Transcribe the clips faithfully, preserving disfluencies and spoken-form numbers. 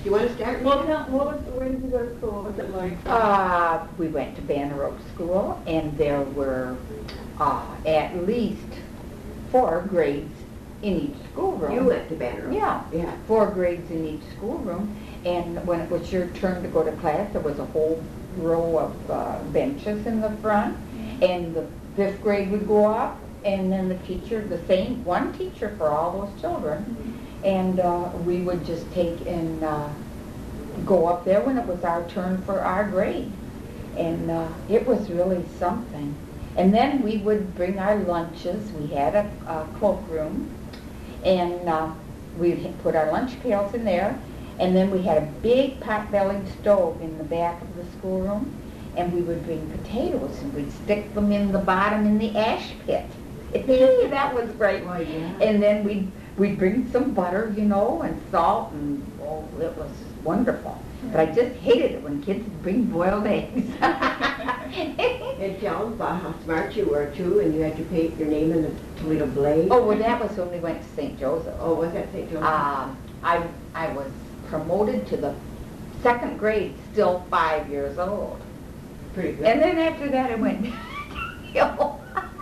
you want to start? Well, tell, what was, where did you go to school? What was it like? Uh, we went to Banner Oak School, and there were uh, at least four grades in each schoolroom. You went to Banner Oak. Yeah, Yeah. four grades in each schoolroom. And when it was your turn to go to class, there was a whole row of uh, benches in the front, and the fifth grade would go up, and then the teacher, the same, one teacher for all those children, mm-hmm. and uh, we would just take and uh, go up there when it was our turn for our grade. And uh, it was really something. And then we would bring our lunches. We had a, a cloakroom, and uh, we'd put our lunch pails in there. And then we had a big pot-bellied stove in the back of the schoolroom, and we would bring potatoes, and we'd stick them in the bottom in the ash pit. That was great. Oh, yeah. And then we'd, we'd bring some butter, you know, and salt, and oh, it was wonderful. But I just hated it when kids would bring boiled eggs. And tell them about how smart you were, too, and you had to paint your name in the Toledo Blade. Oh, well, that was when we went to Saint Joseph. Oh, was that Saint Joseph? Um, I, I was promoted to the second grade, still five years old. Pretty good. And then after that, I went downhill.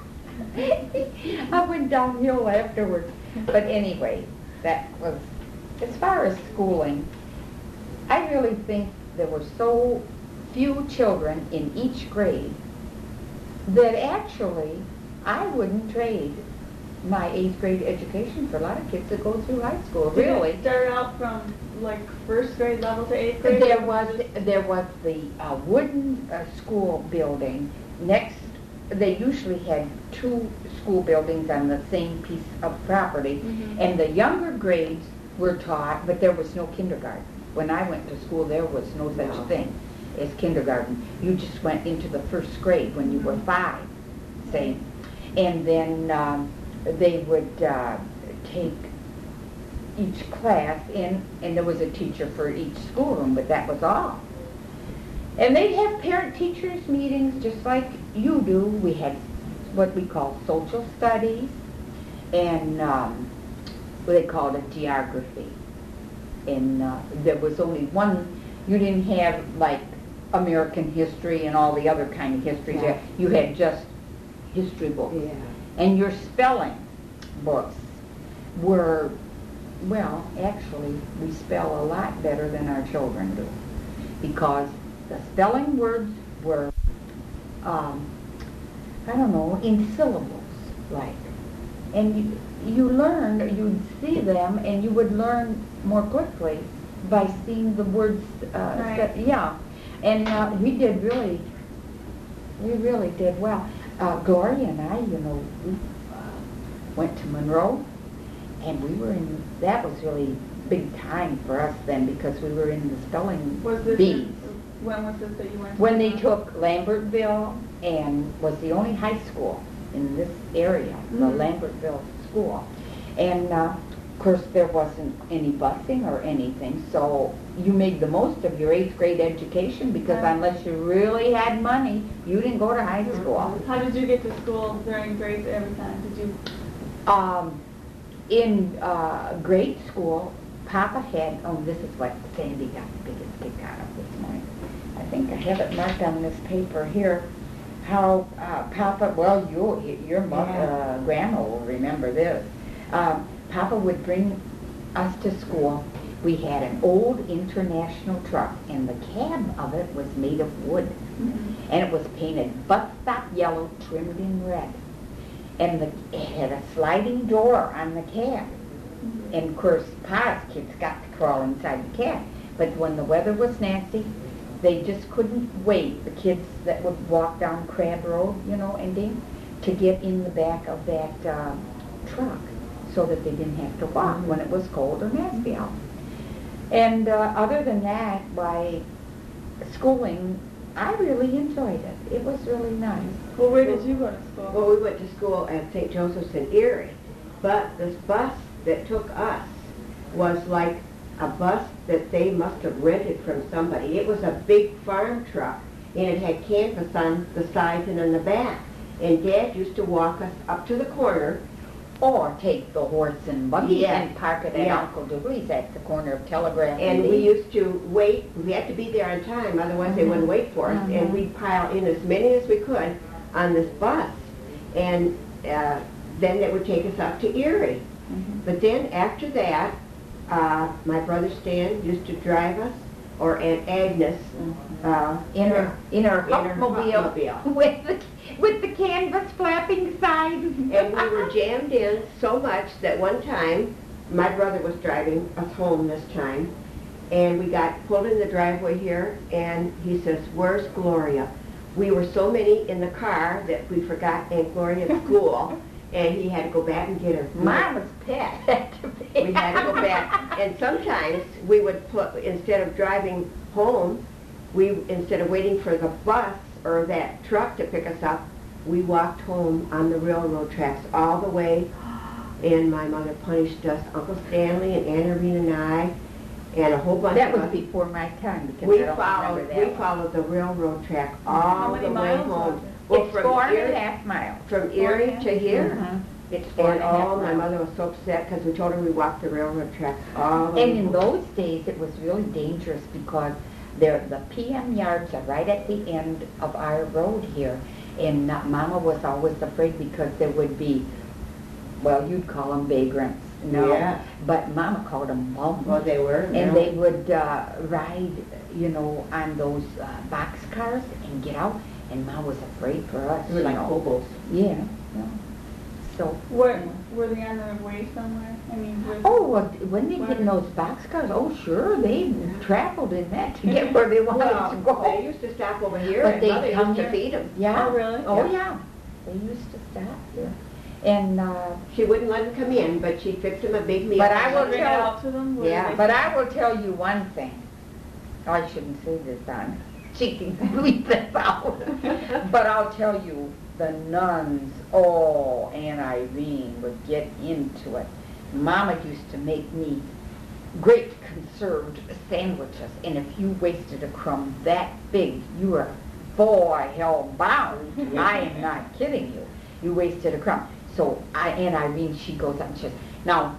I went downhill afterwards. But anyway, that was, as far as schooling, I really think there were so few children in each grade that actually I wouldn't trade my eighth grade education for a lot of kids that go through high school. Really. Did it start out from like first grade level to eighth grade? There was there was the uh, wooden uh, school building next. They usually had two school buildings on the same piece of property, mm-hmm. and the younger grades were taught, but there was no kindergarten. When I went to school, there was no such No. thing as kindergarten. You just went into the first grade when you were five, say, and then um, they would uh, take each class in, and there was a teacher for each schoolroom, but that was all. And they'd have parent-teachers meetings just like you do. We had what we call social studies, and um, they called it geography. And uh, there was only one, you didn't have like American history and all the other kind of histories. Yeah. You had just history books. Yeah. And your spelling books were, well, actually, we spell a lot better than our children do, because the spelling words were, um, I don't know, in syllables, like. And you, you learned, you'd see them, and you would learn more quickly by seeing the words. Uh, Right. that, yeah. And uh, we did really, we really did well. Uh, Gloria and I, you know, we uh, went to Monroe, and we were in, that was really big time for us then, because we were in the spelling Was this bees. when was this that you went? When to? they took Lambertville, and was the only high school in this area, the Mhm. Lambertville school. And uh, of course there wasn't any busing or anything, so you made the most of your eighth grade education, because Right. unless you really had money, you didn't go to high school. How did you get to school during grades every time? Did you? Um, in uh, grade school, Papa had, oh, this is what Sandy got the biggest kick out of this morning. I think I have it marked on this paper here, how uh, Papa, well, you, your mother, uh, Grandma will remember this. Um, Papa would bring us to school. We had an old International truck, and the cab of it was made of wood. Mm-hmm. And it was painted bus stop yellow, trimmed in red. And the, it had a sliding door on the cab. Mm-hmm. And of course, Pa's kids got to crawl inside the cab. But when the weather was nasty, they just couldn't wait, the kids that would walk down Crab Road, you know, ending, to get in the back of that uh, truck, so that they didn't have to walk when it was cold or nasty out. And uh, other than that, by schooling, I really enjoyed it. It was really nice. Well, where did you go to school? Well, we went to school at Saint Joseph's in Erie, but this bus that took us was like a bus that they must have rented from somebody. It was a big farm truck, and it had canvas on the sides and on the back. And Dad used to walk us up to the corner Or take the horse and buggy Yeah. and park it at Yeah. Uncle Dooley's at the corner of Telegraph And and we Lee. used to wait, we had to be there on time, otherwise they Mhm. wouldn't wait for us. Mhm. And we'd pile in as many as we could on this bus. And uh, then it would take us up to Erie. Mhm. But then after that, uh, my brother Stan used to drive us, or Aunt Agnes, uh, In her, in her in her Hupmobile Hupmobile. with the, with the canvas flapping sides. And we were jammed in so much that one time, my brother was driving us home this time, and we got pulled in the driveway here, and he says, "Where's Gloria?" We were so many in the car that we forgot Aunt Gloria at school, and he had to go back and get her. Mama's pet. We had to go back, and sometimes we would put, instead of driving home, we, instead of waiting for the bus or that truck to pick us up, we walked home on the railroad tracks all the way, and my mother punished us, Uncle Stanley and Aunt Irene and I, and a whole bunch That of was us. before my time because We I don't followed, remember we that one. followed the railroad track How all many the way miles was home. it? Well, It's from four and a Erie- half miles. From Erie to here. Mhm. It's four And and a half oh, my miles. mother was so upset because we told her we walked the railroad tracks all the way And in home. those days, it was really dangerous because there, the P M yards are right at the end of our road here. And uh, Mama was always afraid because there would be, well, you'd call them vagrants. No, Yeah. but Mama called them bums. Well, they were. And they would uh, ride, you know, on those uh, boxcars and get out. And Mom was afraid for us. They were like you know. hobos. Yeah, yeah. So. Were, were they on their way somewhere? I mean, was, Oh, well, when they get in those boxcars, oh, sure, they traveled in that to get where they wanted Well, to they go. used to stop over here, But and they Mother come used to here. feed them. Yeah. Oh, really? Oh, Yeah. yeah. They used to stop here. And, uh, She wouldn't let them come in, but she'd fix them a big meal. But I Did will you bring it tell- out to them? What did Yeah, they but say? I will tell you one thing. Oh, I shouldn't say this on. She can bleep this out. But I'll tell you, the nuns, oh, Aunt Irene would get into it. Mama used to make me great conserved sandwiches, and if you wasted a crumb that big, you were boy hell bound. I am not kidding you. You wasted a crumb. So I, Aunt Irene, she goes up and she says, now,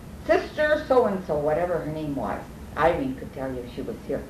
Sister so-and-so, whatever her name was, Irene could tell you if she was here.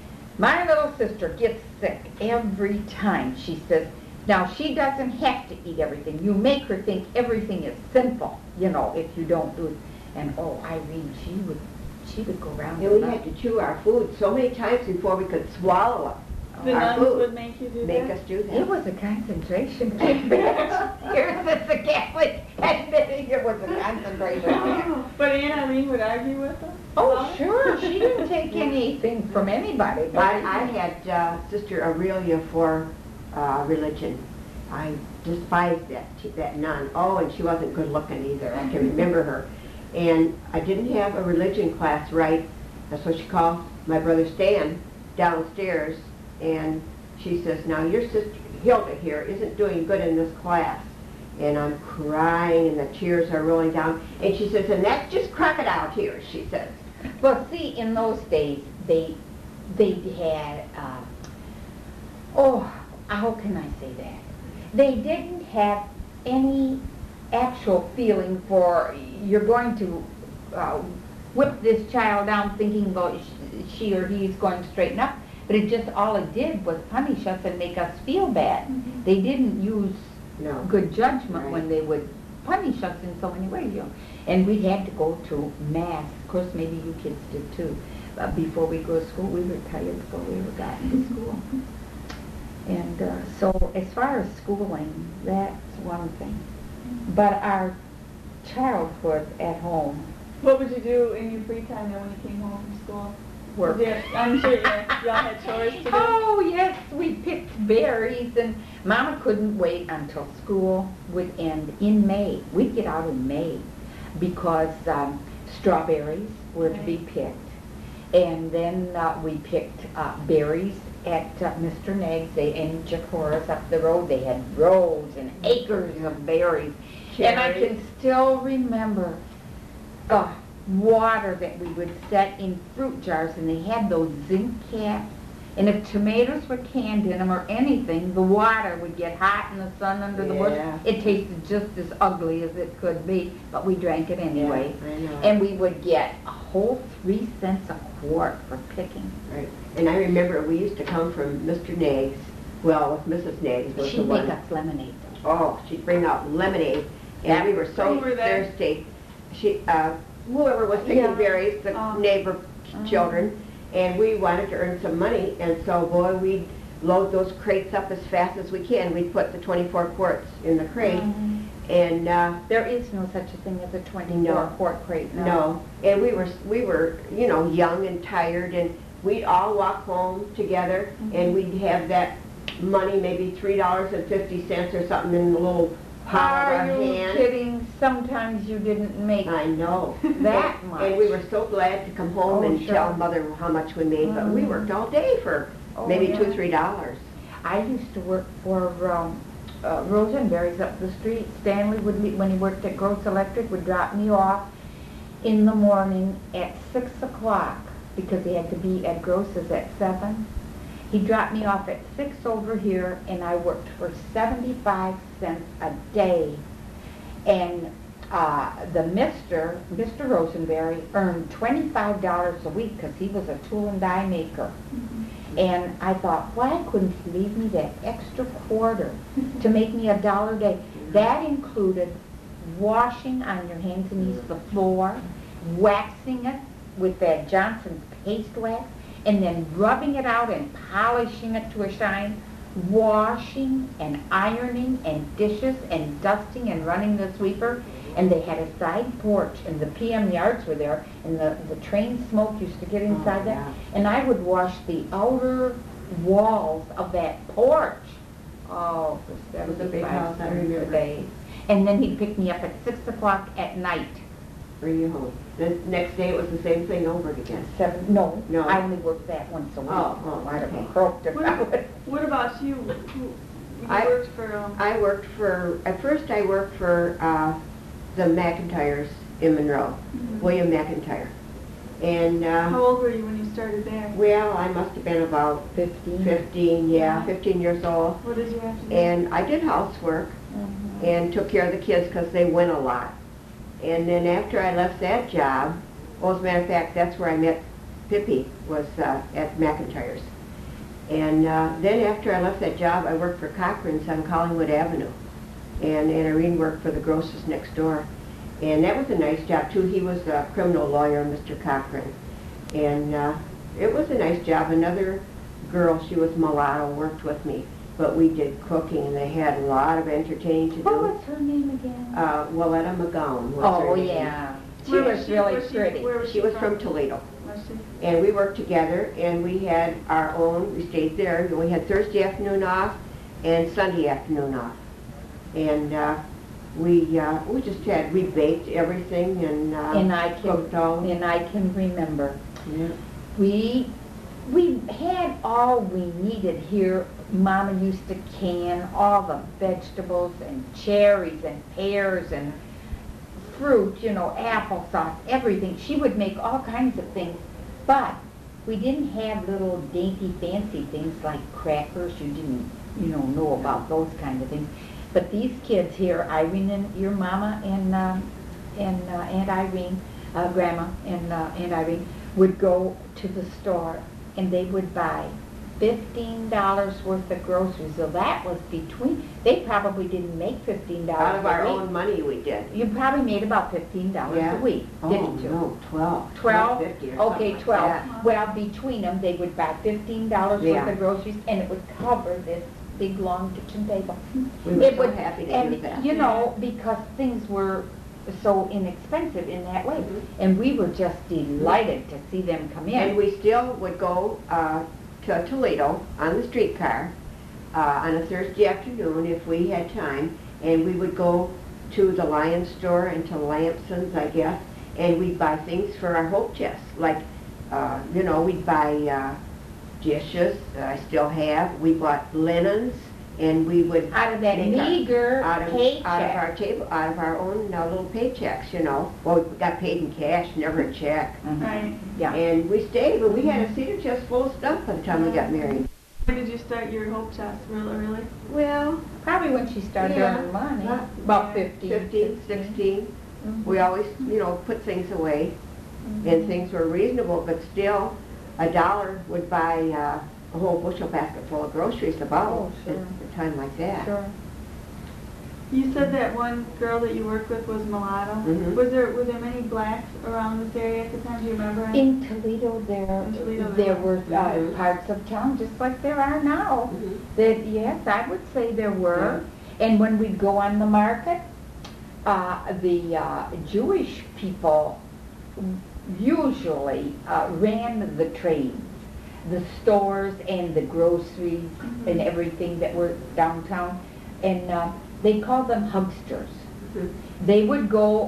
My little sister gets sick every time. She says, now she doesn't have to eat everything. You make her think everything is sinful, you know, if you don't do it. And oh, Irene, she would, she would go around. And we the had to chew our food so many times before we could swallow The our nuns food. would make you do Make that? us do It that. was a concentration camp. Here's this the Catholic admitting it was a concentration camp. But Aunt Irene would argue with them? Oh, about it? sure, she didn't take anything from anybody. but- I, I had uh, Sister Aurelia for uh, religion. I despised that that nun. Oh, and she wasn't good looking either. I can remember her. And I didn't have a religion class right. That's what she called my brother Stan downstairs. And she says, now your sister Hilda here isn't doing good in this class. And I'm crying and the tears are rolling down. And she says, and that's just crocodile tears, she says. Well, see, in those days, they, they had, uh, oh, how can I say that? They didn't have any actual feeling for, you're going to uh, whip this child down thinking well, sh- she or he is going to straighten up. But it just, all it did was punish us and make us feel bad. Mhm. They didn't use No. good judgment Right. when they would punish us in so many ways, you know. And we had to go to mass. Of course, maybe you kids did too. Uh, before we go to school, we were tired before we ever got into school. And uh, so as far as schooling, that's one thing. But our childhood at home, What would you do in your free time then when you came home from school? work. Did you- I'm sure you y'all had chores to do. Oh, yes, we picked berries, and Mama couldn't wait until school would end in May. We'd get out in May because um, strawberries were to be picked. And then uh, we picked uh, berries at uh, Mister Nagg's they, and Jacora's up the road. They had rows and acres of berries. And I Cherries. can still remember uh, water that we would set in fruit jars, and they had those zinc caps, And if tomatoes were canned in them or anything, the water would get hot in the sun under the bush. Yeah. It tasted just as ugly as it could be, but we drank it anyway. Yeah, I know. And we would get a whole three cents a quart for picking. Right. And I remember we used to come from Mister Nags, well, with Missus Nags was the She'd one. make us lemonade. Oh, she'd bring out lemonade, and we were so Who were they? thirsty. She, uh, whoever was picking Yeah. berries, the Oh. neighbor Mhm. children, and we wanted to earn some money, and so, boy, we'd load those crates up as fast as we can. We'd put the twenty-four quarts in the crate, Mhm. and, uh, There is no such a thing as a twenty-four No. quart crate now. no, and we were, we were, you know, young and tired, and we'd all walk home together, and we'd have that money, maybe three dollars and fifty cents or something in the little palm of Are our you hand. kidding? Sometimes you didn't make I know. that And- much. And we were so glad to come home Oh, and sure. tell Mother how much we made, but we Mhm. worked all day for Oh, maybe yeah. two, three dollars. I used to work for um, uh, Rosenberry's up the street. Stanley would, leave, when he worked at Gross Electric, would drop me off in the morning at six o'clock because he had to be at Gross's at seven. He dropped me off at six over here, and I worked for seventy-five cents a day. And uh, the Mister Mister Rosenberry earned twenty-five dollars a week because he was a tool and die maker. And I thought, why couldn't he leave me that extra quarter to make me a dollar a day? That included washing on your hands and knees the floor, waxing it with that Johnson's paste wax, and then rubbing it out and polishing it to a shine, washing and ironing and dishes and dusting and running the sweeper. And they had a side porch, and the P M yards were there, and the, the train smoke used to get inside Oh, that. yeah. And I would wash the outer walls of that porch. Oh, for That was a big seventy-five house, I cents a remember. day. And then he'd pick me up at six o'clock at night. Bring you home. The next day it was the same thing over again. Seven, no, No. I only worked that once a week. Oh, oh, I'd have okay. croaked if What, I ab- would. what about you? Who, you I- worked for, um, I worked for, at first I worked for uh, the McIntyres in Monroe, Mhm. William McIntyre. And, how uh, old were you when you started there? well, I must have been about Fifteen. fifteen, yeah, Yeah. fifteen years old. What did you have to do? And I did housework Mhm. and took care of the kids because they went a lot. And then after I left that job, well, as a matter of fact, that's where I met Pippi, was uh, at McIntyre's. And uh, then after I left that job, I worked for Cochran's on Collingwood Avenue. And Ann Irene worked for the grocers next door. And that was a nice job, too. He was a criminal lawyer, Mister Cochran. And uh, it was a nice job. Another girl, she was mulatto, worked with me. But we did cooking, and they had a lot of entertaining to do. What was her name again? Uh, Willetta McGowan was her Oh, name. yeah. She Where was she- really was she- pretty. Where was She was from Toledo. Was she? And we worked together, and we had our own, we stayed there, and we had Thursday afternoon off and Sunday afternoon off. And uh, we uh, we just had, we baked everything and, uh, And I cooked all. can, and I can remember. Yeah. We, we had all we needed here. Mama used to can all the vegetables and cherries and pears and fruit, you know, applesauce, everything. She would make all kinds of things, but we didn't have little dainty fancy things like crackers. You didn't, you know, know about those kind of things. But these kids here, Irene and your mama and um, and uh, Aunt Irene, uh, Grandma and uh, Aunt Irene would go to the store and they would buy fifteen dollars worth of groceries. So that was between, they probably didn't make fifteen dollars Out of our a week. own money we did. You probably made about fifteen dollars Yeah. a week, Oh, didn't you? no, twelve. Twelve? fifty or something Okay, like twelve. that. Well, between them, they would buy fifteen dollars Yeah. worth of groceries, and it would cover this big, long kitchen table. We were It so would- happy to do and, that. you know, because things were so inexpensive in that way. Mhm. And we were just delighted to see them come And in. we still would go uh, to Toledo on the streetcar uh, on a Thursday afternoon if we had time, and we would go to the Lion store and to Lampson's, I guess, and we'd buy things for our hope chest. Like, uh, you know, we'd buy uh, dishes that I still have. We bought linens, and we would Out of that make our- meager out of, paycheck. out of our table, out of our own uh, little paychecks, you know. Well, we got paid in cash, never a check. Mhm. Right. Yeah. And we stayed, but we had a cedar chest full of stuff by the time we got married. When did you start your Hope Chest, really, really? Well, Probably when she started Yeah. earning money, Yeah. about fifteen. fifteen, sixteen, Mhm. we always, you know, put things away, Mm-hmm. and things were reasonable, but still, a dollar would buy uh, a whole bushel basket full of groceries about Oh, sure. at a time like that. Sure. You said that one girl that you worked with was mulatto. Mhm. Was there were there many blacks around this area at the time? Do you remember? any? In Toledo, there, In Toledo, there there were uh, Mhm. parts of town, just like there are now, Mhm. that, yes, I would say there were. And when we'd go on the market, uh, the uh, Jewish people usually uh, ran the trades, the stores and the groceries Mhm. and everything that were downtown. And uh, they called them hucksters. Mhm. They would go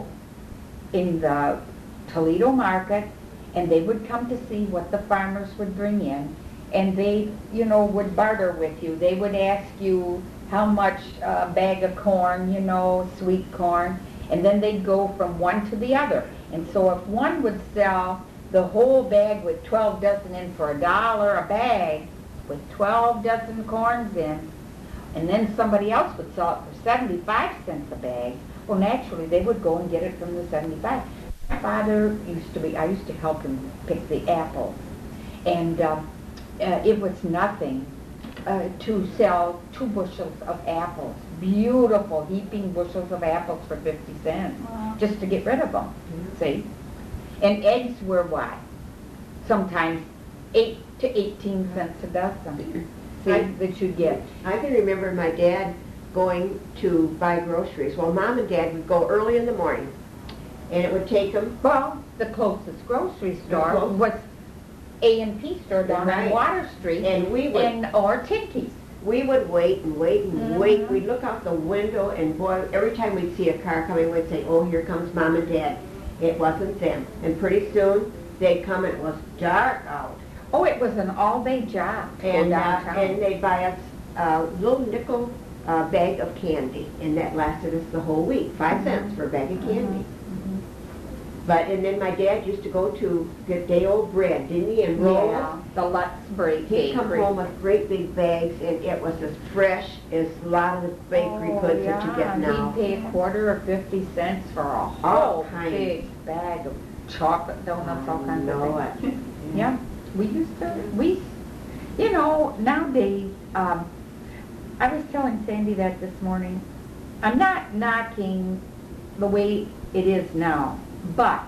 in the Toledo market and they would come to see what the farmers would bring in, and they, you know, would barter with you. They would ask you how much a bag of corn, you know, sweet corn, and then they'd go from one to the other. And so if one would sell the whole bag with twelve dozen in for a dollar a bag, with twelve dozen corns in, and then somebody else would sell it for seventy-five cents a bag, well, naturally, they would go and get it from the seventy-five. My father used to be, I used to help him pick the apples, and uh, uh, it was nothing uh, to sell two bushels of apples, beautiful heaping bushels of apples for fifty cents, Wow. just to get rid of them, see? And eggs were what? Sometimes eight to eighteen cents a dozen, see, I- that you get. I can remember my dad going to buy groceries. Well, Mom and Dad would go early in the morning, and it would take them, Well, the closest grocery store close- was A and P store down on Right. Water Street, and we would and, or Tinky's. we would wait and wait and Mhm. wait. We'd look out the window, and boy, every time we'd see a car coming, we'd say, "Oh, here comes Mom and Dad." It wasn't them, and pretty soon they'd come, and it was dark out, Oh, it was an all-day job to go and uh, downtown. and they'd buy us a little nickel uh, bag of candy, and that lasted us the whole week. Five cents for a bag of candy. Mhm. But and then my dad used to go to get day old bread, didn't he? And roll. Yeah, the Lutz Break He'd come Bakery. home with great big bags, and it was as fresh as a lot of the bakery Oh, goods that you yeah, get now. He'd pay a quarter or fifty cents for a All whole kinds. big bag of chocolate donuts, all kinds of know things. it. Yeah, we used to, we, you know, nowadays, um, I was telling Sandy that this morning, I'm not knocking the way it is now, but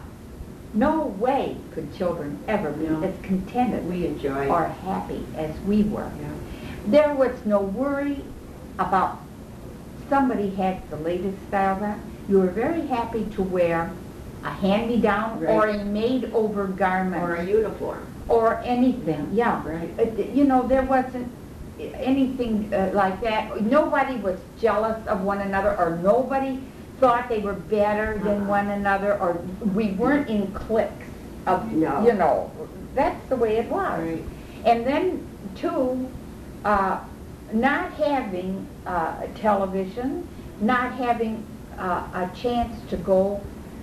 no way could children ever be No. as contented We enjoy or it. happy as we were. Yeah. There was no worry about somebody had the latest style on. You were very happy to wear a hand-me-down or Right. a made-over garment Or a uniform. or anything, yeah. Right. Uh, You know, there wasn't anything uh, like that. Nobody was jealous of one another, or nobody thought they were better than Uh-uh. one another, or we weren't in cliques of, No. you know, that's the way it was. Right. And then, too, uh, not having uh, television, not having uh, a chance to go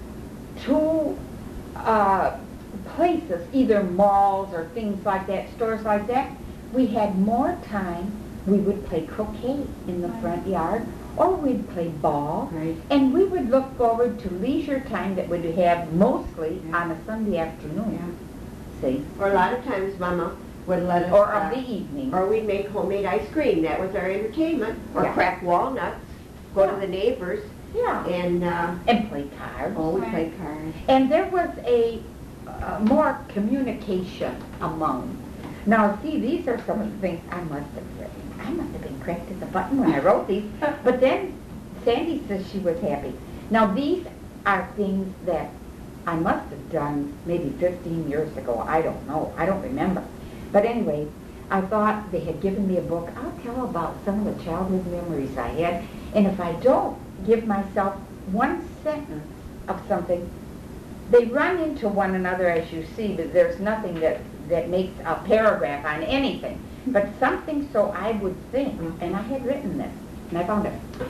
to uh, places, either malls or things like that, stores like that, we had more time. We would play croquet in the front yard, or we'd play ball, Right. and we would look forward to leisure time that we'd have mostly Yeah. on a Sunday afternoon, see, Or a lot of times Mama would let us, or uh, of the evening. or we'd make homemade ice cream. That was our entertainment. Or Yeah. crack walnuts, go Yeah. to the neighbors, Yeah, and, uh, and play cards. oh, we Right. played cards. And there was a uh, more communication among. Now, see, these are some of the things I must have written. I must have been cracked at the button when I wrote these. But then Sandy says she was happy. Now, these are things that I must have done maybe fifteen years ago. I don't know. I don't remember. But anyway, I thought they had given me a book. I'll tell about some of the childhood memories I had. And if I don't give myself one sentence of something, they run into one another as you see, but there's nothing that, that makes a paragraph on anything. But something, so I would think, and I had written this, and I found it.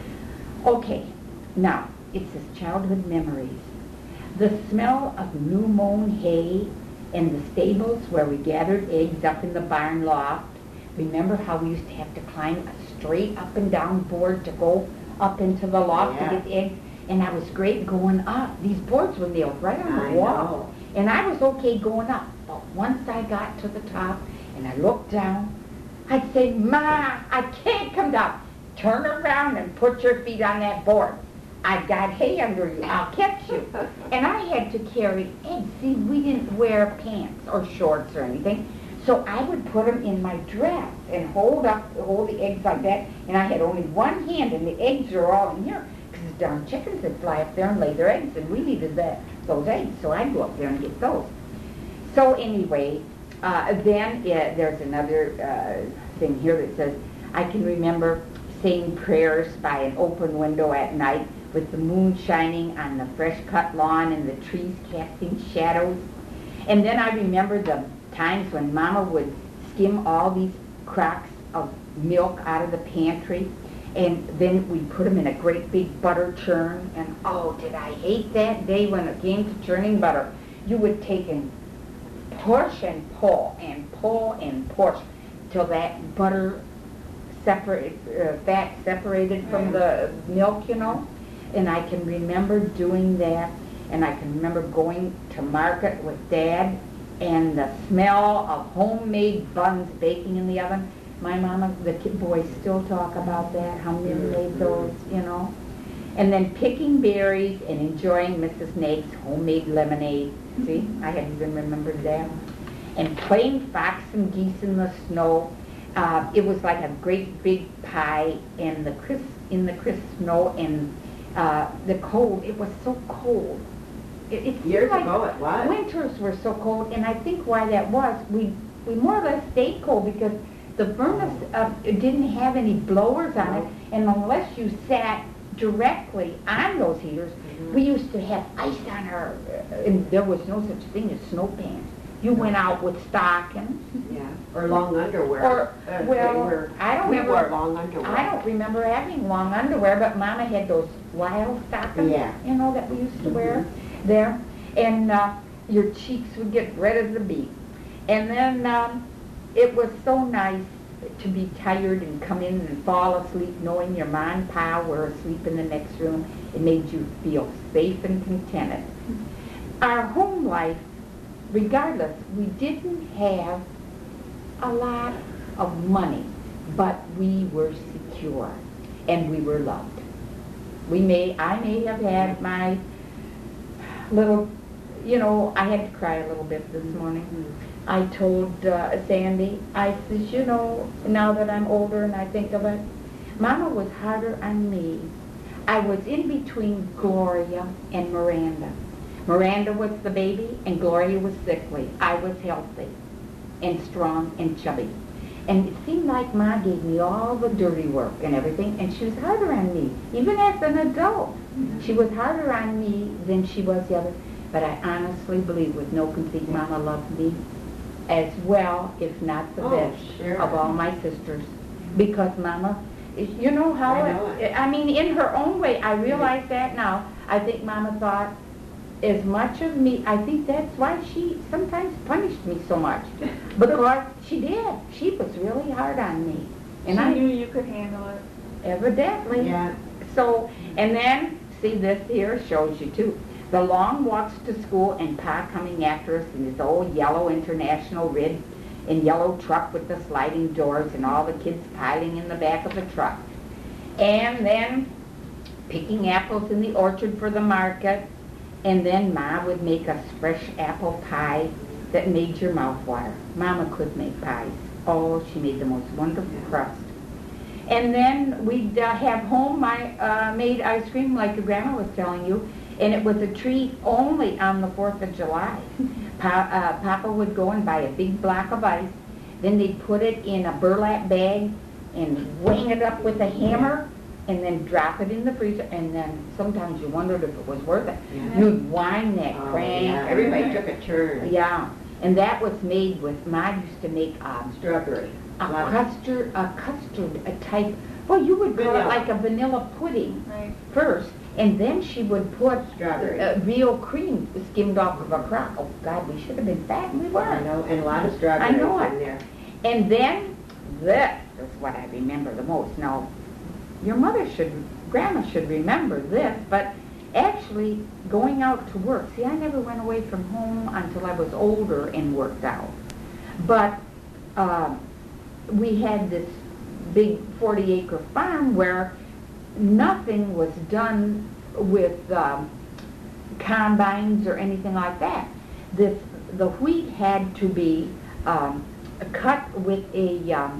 Okay, now, it says childhood memories. The smell of new mown hay and the stables where we gathered eggs up in the barn loft. Remember how we used to have to climb a straight up and down board to go up into the loft Yeah. to get eggs? And I was great going up. These boards were nailed right on the I wall. know. And I was okay going up. But once I got to the top and I looked down, I'd say, Ma, I can't come down. Turn around and put your feet on that board. I've got hay under you. I'll catch you. And I had to carry eggs. See, we didn't wear pants or shorts or anything. So I would put them in my dress and hold up, hold the eggs like that. And I had only one hand, and the eggs are all in here. Because the darn chickens would fly up there and lay their eggs, and we needed that, those eggs. So I'd go up there and get those. So anyway, uh, then uh, there's another uh, thing here that says, I can remember saying prayers by an open window at night with the moon shining on the fresh-cut lawn and the trees casting shadows. And then I remember the times when Mama would skim all these crocks of milk out of the pantry, and then we put them in a great big butter churn. And oh, did I hate that day when it came to churning butter. You would take and push and pull and pull and push till that butter separate, uh, fat separated from the milk, you know. And I can remember doing that, and I can remember going to market with Dad, and the smell of homemade buns baking in the oven. My mama, the kid boys still talk about that, how Mim made those, you know. And then picking berries and enjoying Missus Nake's homemade lemonade. See, I hadn't even remembered that. And playing fox and geese in the snow. Uh, it was like a great big pie in the crisp, in the crisp snow, and uh, the cold. It was so cold. It, it seemed Years like ago it was. Winters were so cold, and I think why that was, we we more or less stayed cold because the furnace uh, it didn't have any blowers on it, and unless you sat directly on those heaters, Mhm. we used to have ice on our, uh, and there was no such thing as snow pants. You went out with stockings. Yeah, or long underwear. Or, Uh, they well, were- I don't we remember- wore long underwear. I don't remember having long underwear, but Mama had those wild stockings, Yeah. you know, that we used to wear there. And uh, your cheeks would get red as a beet. And then um, it was so nice to be tired and come in and fall asleep knowing your ma and pa were asleep in the next room. It made you feel safe and contented. Our home life, regardless, we didn't have a lot of money, but we were secure and we were loved. We may, I may have had my little, you know, I had to cry a little bit this morning. I told uh, Sandy, I says, you know, now that I'm older and I think of it, Mama was harder on me. I was in between Gloria and Miranda. Miranda was the baby and Gloria was sickly. I was healthy and strong and chubby. And it seemed like Ma gave me all the dirty work and everything, and she was harder on me, even as an adult. She was harder on me than she was the other. But I honestly believe, with no conceit, Mama loved me as well, if not the Oh, best, sure. of all my sisters. Because Mama, you know how, I know it, it. I mean, in her own way, I realize that now. I think Mama thought as much of me, I think that's why she sometimes punished me so much. Because she did. She was really hard on me. And She I knew you could handle it. evidently. Yeah. So, and then, see, this here shows you too. The long walks to school and Pa coming after us in his old yellow International red and yellow truck with the sliding doors and all the kids piling in the back of the truck. And then picking apples in the orchard for the market. And then Ma would make us fresh apple pie that made your mouth water. Mama could make pies. Oh, she made the most wonderful crust. And then we'd uh, have home my uh, made ice cream like your grandma was telling you, and it was a treat only on the fourth of July. Pa, uh, Papa would go and buy a big block of ice, then they'd put it in a burlap bag and wing it up with a hammer, and then drop it in the freezer, and then sometimes you wondered if it was worth it. Yeah. You'd wind that Oh, crank. yeah, everybody took a turn. Yeah, and that was made with, Ma used to make um, Strawberry. a Lot of- custard, a custard, a type, well, you would call it Vanilla. like a vanilla pudding Right. first, and then she would put Strawberry. uh, real cream skimmed off of a crock. Oh, God, we should have been fat, and we I weren't. know, and a lot of I strawberries know it. in there. And then, this is what I remember the most. Now, your mother should, Grandma should remember this, but actually going out to work. See, I never went away from home until I was older and worked out. But uh, we had this big forty acre farm where nothing was done with um, combines or anything like that. This, the wheat had to be um, cut with a, um,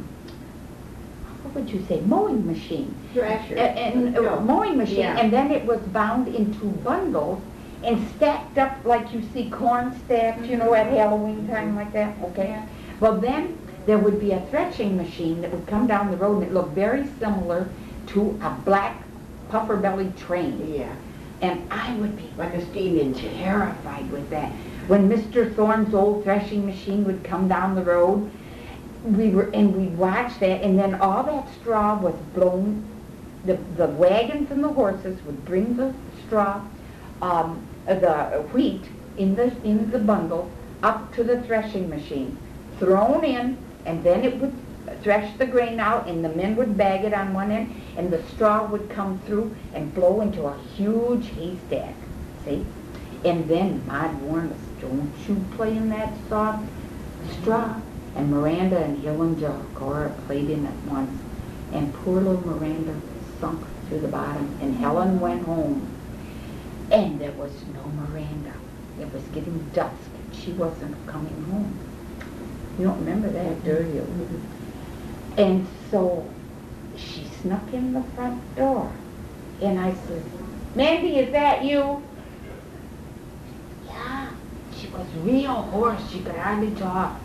what would you say, mowing machine. Thrasher. A- And, a No. mowing machine, Yeah. and then it was bound into bundles and stacked up like you see corn stacked, you know, at Halloween time like that, okay? Yeah. Well, then there would be a threshing machine that would come down the road, and it looked very similar to a black puffer belly train. Yeah, And I would be like a steam engine. terrified with that. When Mister Thorne's old threshing machine would come down the road, we were, and we'd watch that, and then all that straw was blown. The, the wagons and the horses would bring the straw, um, uh, the wheat in the, in the bundle up to the threshing machine, thrown in, and then it would thresh the grain out, and the men would bag it on one end, and the straw would come through and blow into a huge haystack, see? And then Ma'd warned us, don't you play in that soft straw. And Miranda and Hill and Cora played in it once, and poor little Miranda sunk to the bottom, and Helen went home, and there was no Miranda. It was getting dusk, and she wasn't coming home. You don't remember that, do you? And so she snuck in the front door, and I said, Mandy, is that you? Yeah. She was real hoarse. She could hardly talk.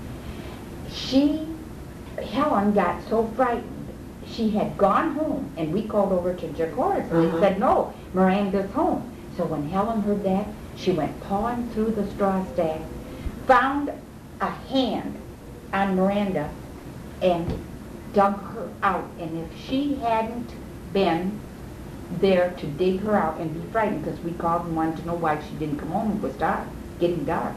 She, Helen, got so frightened. She had gone home, and we called over to Jacora's, and Uh-huh. they said, no, Miranda's home. So when Helen heard that, she went pawing through the straw stack, found a hand on Miranda, and dug her out. And if she hadn't been there to dig her out and be frightened, because we called and wanted to know why she didn't come home, it was dark, getting dark,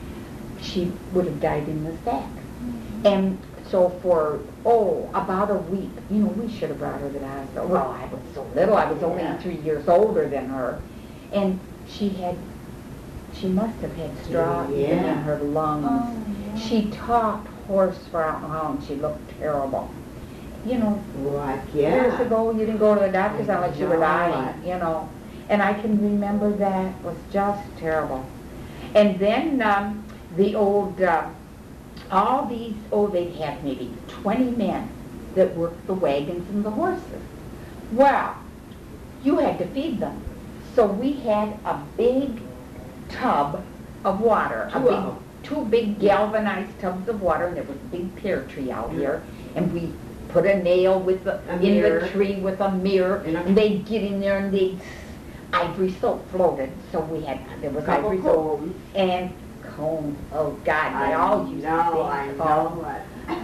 she would have died in the stack. And so for, oh, about a week, you know, we should have brought her to the hospital. Well, I was so little. I was only Yeah. three years older than her. And she had, she must have had straw even Yeah. in her lungs. Oh, yeah. She talked hoarse for out and how, and she looked terrible. You know, What, years yeah. ago, you didn't go to the doctors I unless you were know dying, it. you know. And I can remember that. It was just terrible. And then um, the old, uh, all these, oh, they'd have maybe twenty men that worked the wagons and the horses. Well, you had to feed them. So we had a big tub of water. a Two big, of 'em. Two big galvanized tubs of water, and there was a big pear tree out here. And we put a nail with the, A in mirror. the tree with a mirror, And a- and they'd get in there and they'd, ivory soap floated. So we had, there was Couple ivory soap. combs. And combs, oh God, they all used to know, say I comb. know it.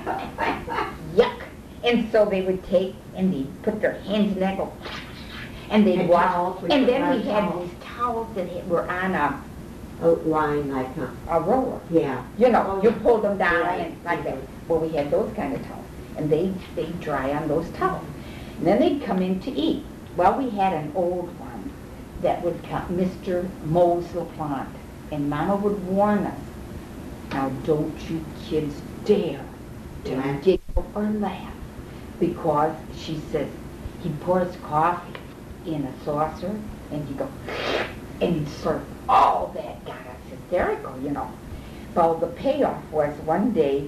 Yuck. And so they would take and they'd put their hands in that, go, and they'd And wash. towels, we And put then our we had towels. these towels that had- were on a, Outline like, huh? a roller. Yeah. You know, Oh, you pulled them down right. and like that. Well, we had those kind of towels, and they they dry on those towels. And then they'd come in to eat. Well, we had an old one that would come, Mister Mose LaPlante, and Mama would warn us. Now, don't you kids dare to Laugh. giggle or laugh, because she says he'd pour his coffee in a saucer, and he'd go, and he'd serve all that. Got us hysterical, you know. Well, the payoff was one day,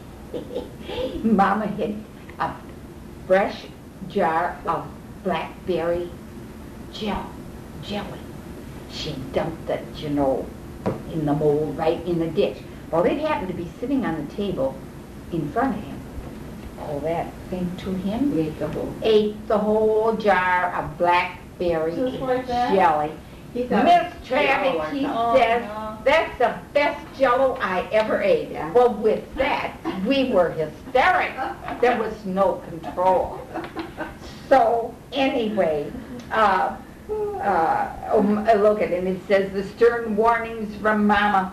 Mama had a fresh jar of blackberry gel, jelly. She dumped it, you know, in the mold, right in the ditch. Well, it happened to be sitting on the table in front of him. oh, that thing to him. We ate the whole. Ate the whole jar of blackberry Just like that? jelly. He thought Miss it was Travis, Jell-O or he something. says, no. that's the best Jell-O I ever ate. Yeah. Well, with that, we were hysterical. There was no control. So, anyway, uh, uh, um, uh, look at it, and it says, the stern warnings from Mama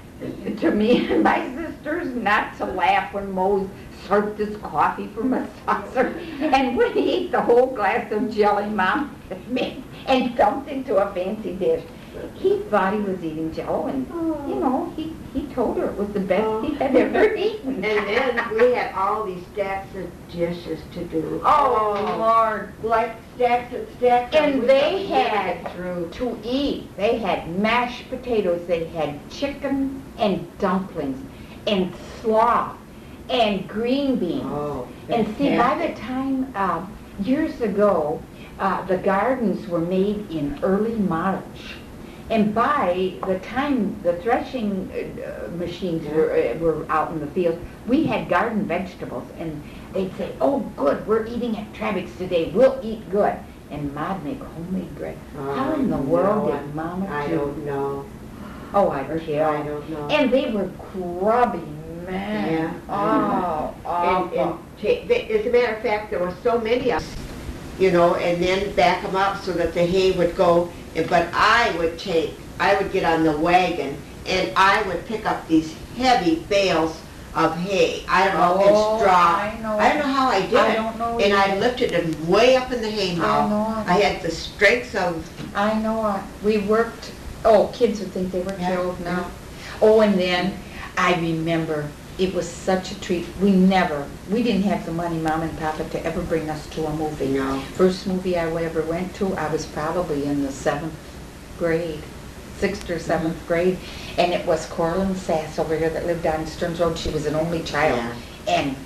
to me and my sisters not to laugh when Mose served his coffee from a saucer, and when he ate the whole glass of jelly Mom had made and dumped into a fancy dish. He thought he was eating Jell-O, and, you know, he, he told her it was the best he had ever eaten. And then we had all these stacks of dishes to do. Oh, Lord. Like stacks and stacks. And we they thought we'd never had get through. to eat. They had mashed potatoes, they had chicken and dumplings and slaw and green beans. Oh, And see, by fantastic. the time, uh, years ago, uh, the gardens were made in early March. And by the time the threshing uh, machines were, uh, were out in the field, we had garden vegetables. And they'd say, oh, good, we're eating at Travick's today. We'll eat good. And Ma'd make homemade bread. How in the Oh, world no, did Mama I do? don't know. Oh, I I tell. don't know. And they were grubby, man. Yeah. Oh, And, awful. and ta- they- as a matter of fact, there were so many of us, you know, and then back them up so that the hay would go. and- But I would take, I would get on the wagon and I would pick up these heavy bales of hay. I don't know, Oh, and straw. I know. I don't know how I did I it. don't know And I either. lifted them way up in the hay I mow. know. I had the strength of, I know it. We worked, oh, kids would think they were Yeah, killed now. yeah. Oh, and then I remember it was such a treat. We never, we didn't have the money, Mom and Papa, to ever bring us to a movie. you know, First movie I ever went to, I was probably in the seventh grade, sixth or seventh grade, and it was Coraline Sass over here that lived on Stearns Road. She was an only child. Yeah. And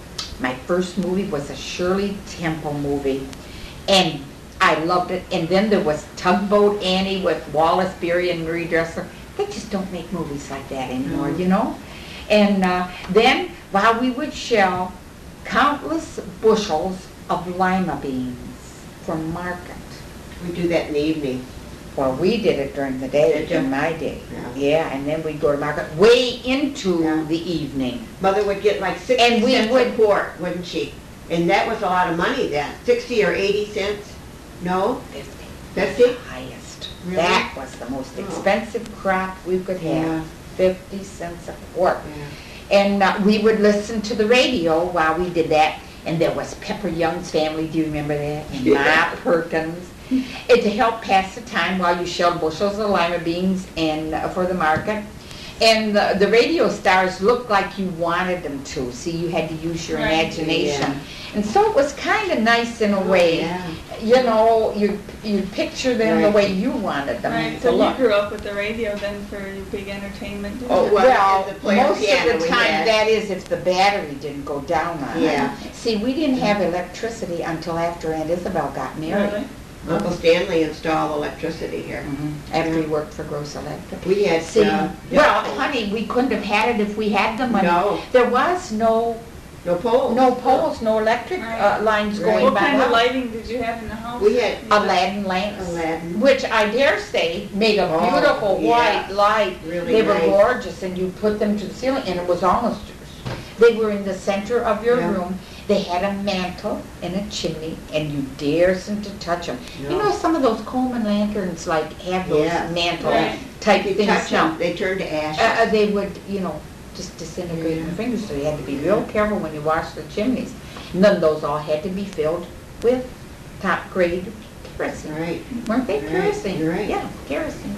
my first movie was a Shirley Temple movie, and I loved it. And then there was Tugboat Annie with Wallace Beery and Marie Dressler. They just don't make movies like that anymore, No. you know? And uh, then, while we would shell countless bushels of lima beans from market. we do that in the evening. Well, we did it during the day, Did you? in my day. Yeah. Yeah, and then we'd go to market way into Yeah. the evening. Mother would get like And sixty we cents a would- quart, wouldn't she? And that was a lot of money then. Sixty or eighty cents? No? Fifty. Fifty? The highest. Really? That was the most Oh. expensive crop we could Yeah. have. Fifty cents a quart. Yeah. And uh, we would listen to the radio while we did that. And there was Pepper Young's Family, do you remember that? And Yeah. Ma Perkins. And to help pass the time while you shelled bushels of lima beans and uh, for the market. And the, the radio stars looked like you wanted them to. See, you had to use your Right. imagination. Yeah. And so it was kind of nice in a Oh, way. yeah. You know, you you picture them the Right. way you wanted them Right, to so you look. grew up with the radio then for your big entertainment, didn't Oh, you? well, Well, and the player most piano of the we time, had. that is if the battery didn't go down on Yeah. it. See, we didn't have electricity until after Aunt Isabel got married. Really? Uncle Stanley installed electricity here. Mhm. After he worked for Gross Electric. We had, See, uh, well, no- honey, we couldn't have had it if we had the money. No. There was no no poles. no poles, no electric uh, lines Right. going What by kind of house. lighting did you have in the house? We had Aladdin lamps, Aladdin. which I dare say made a Oh, beautiful yeah. white light. Really They were nice. gorgeous, and you put them to the ceiling, and it was almost, they were in the center of your Yeah. room. They had a mantle and a chimney, and you daresn't to touch them. You No. know, some of those Coleman lanterns, like, have those Yeah. mantle Right. type If you things touch now. them, they turned to ashes. Uh, uh, they would, you know, just disintegrate Yeah. your fingers, so you had to be real careful when you wash the chimneys. And then those all had to be filled with top grade kerosene. Right. Weren't they Right, kerosene? you're right. Yeah, kerosene.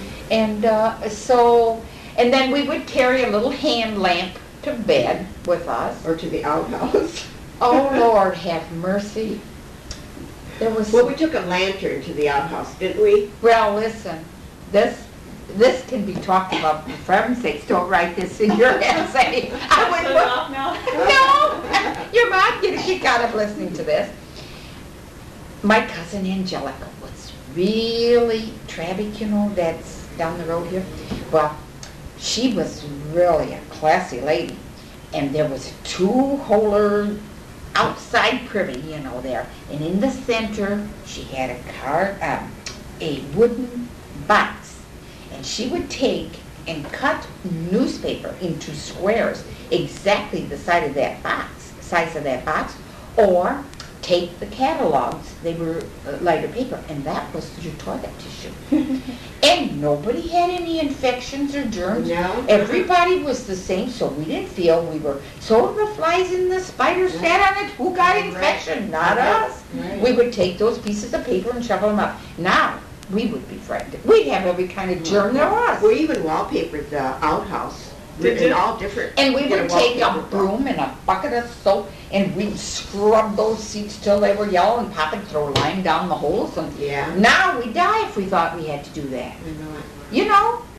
And uh, so, and then we would carry a little hand lamp to bed with us. Or to the outhouse. Oh, Lord, have mercy. There was, Well, we took a lantern to the outhouse, didn't we? well, listen, this, this can be talked about, for heaven's sakes, don't write this in your essay. I Shut would it put- off now? No, your mom get a kick out of listening to this. My cousin Angelica was really Travick, you know, that's down the road here. Well, she was really a classy lady. And there was a two-holer outside privy, you know, there. And in the center, she had a card, um, a wooden box. And she would take and cut newspaper into squares exactly the size of that box, size of that box, or take the catalogs, they were uh, lighter paper, and that was your toilet tissue. And nobody had any infections or germs. No. Everybody was the same, so we didn't feel we were, so the flies and the spiders sat on it, who got Right. infection? Not us. Right. We would take those pieces of paper and shovel them up. Now, we would be frightened. We'd have every kind of germ there was. We even wallpapered the outhouse. Did in you? all different. And we get would take a wallpaper. broom and a bucket of soap, and we'd scrub those seats till they were yellow and pop and throw lime down the holes. And Yeah. now we die if we thought we had to do that. I know it. You know,